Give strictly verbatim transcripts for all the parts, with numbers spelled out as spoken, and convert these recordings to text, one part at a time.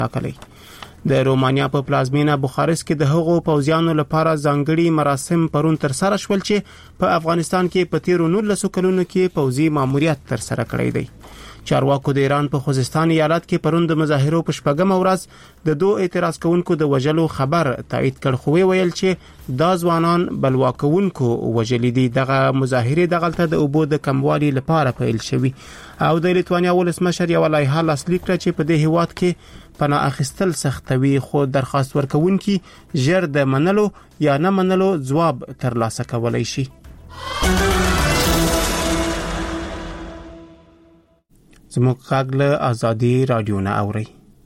ټاکلی. د رومانیا په پلازمینه بخارست کې د هغو پوځیانو لپاره ځانګړي مراسم پرون تر سره شول چې په افغانستان کې په تیرو نولسو کلونو کې پوځي ماموریت تر سره کړی دی. چارواکو د ایران په خوزستان ایالت کې پرون د مظاهرو په شپږم ورځ د دوه اعتراض کوونکو د وژلو خبر تایید کړ، خو ویل چې دا ځوانان بلوا کوونکو وژلي دي. دغه مظاهرې دغلته د اوبو د کموالي لپاره پیل شوي او د لیتوانیا ولسمشر یو لایحه لاسلیک کړه چې په دې هیواد کې پناه اخیستل سختوي، خو درخواست ورکوونکي ژر د منلو یا نه منلو ځواب ترلاسه کولای شي. زموږ غږ له آزادي رادیو نه اوري.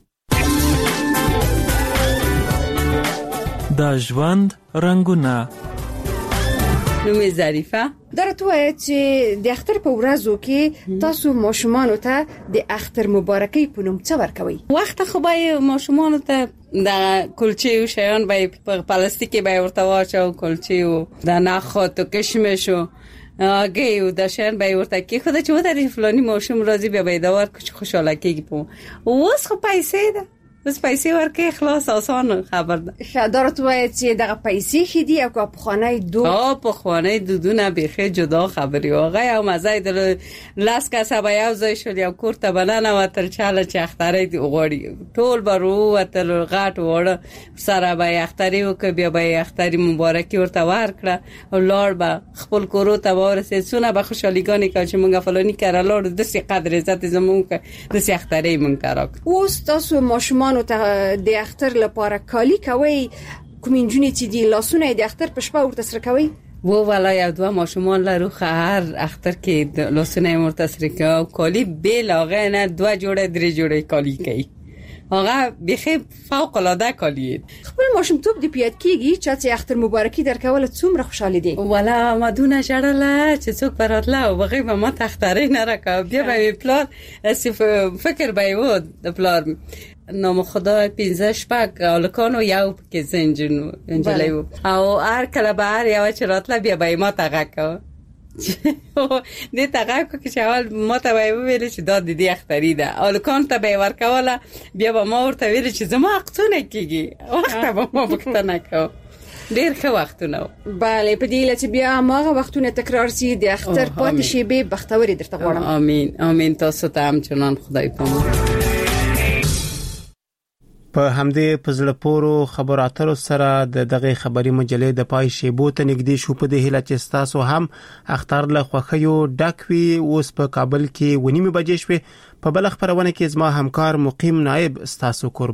د ژوند رنگونه. نومي ظریفه درته وایي چې د اختر په ورځو کې تاسو ماشومانو ته د اختر مبارکي په نوم څه ورکوي؟ وخت خو به ماشومانو ته د کلچې او شیان به په پلاستیکي به ورته واچو، کلچې او د نخود او کشمش او اگه او د شیان به ورته کې خو د چوته د فلانی ماشوم راځي بیا به دا ور خوشاله کېږي. په اوس خو پیسې ده، بس پیسې ورکې خلاص آسان خبر ده. شادارت وایي چې دغه پیسې خېدي او په خوانه دو او په خوانه دودونه بيخي جدا خبري واغه او مزه د لاس کا سبا یو ځای شو یو کوړه بلانه وتر چاله چې اخترې دی غوړي ټول برو وتل غاټ وړه سره به اخترې وک بیا به اخترې مبارکي ورته ورکړه او لار به خپل کورو ته ورسې سونه به خوشاليګانی کا چې مونږه فلانی کړه لار د سي قدر عزت زمونږ د سي اخترې مونږ کړه. اوس تاسو ماشومان ته د اختر لپاره کالی کوي، کومینجونی چې دی لاسونه د اختر په شپه ورته سره کوي؟ و والا یو دوه ماشومان لرو هر اختر کې لاسونه ورته سره کوي، کالی به لاغه نه دوه جوړه درې جوړه کالی کوي. هغه بخي فوق العاده کالی. خپل ماشوم توپ دی پیاد کیږي چې اختر مبارکي درکول څومره خوشاله دي؟ والا مدونه جړله چې څوک براتله او بغي به ما تختاري نه راکا بیا به پلان فکر به و د پلان نام خدا پنځه شپږ الکانو یو کې زنجونو انجلیو او هر کله به هر یو چې راتله بیا به ما تغاکو دې تغاکو کې شوال ما ته ویل چې دا د دې اختری ده الکان ته به ورکواله بیا به ما ورته ویل چې زما حقونه کیږي وخت به ما وختونه کو ډیر ښه وختونه. بله په دې لته بیا ماغه وختونه تکرار سي د اختر پاتې شي به بختوري درته غواړم. امين امين تاسو ته هم چنان خدای پامو. په همدې پزړه پورو خبراتو سره د دغه خبري مجلې د پای شیبو ته نږدې شو. په دې هیله چې تاسو هم اختر له خوخیو ډکوي. اوس په کابل کې ونیمه بجې شوه. په بل خبرونه کې زما همکار مقیم نائب تاسو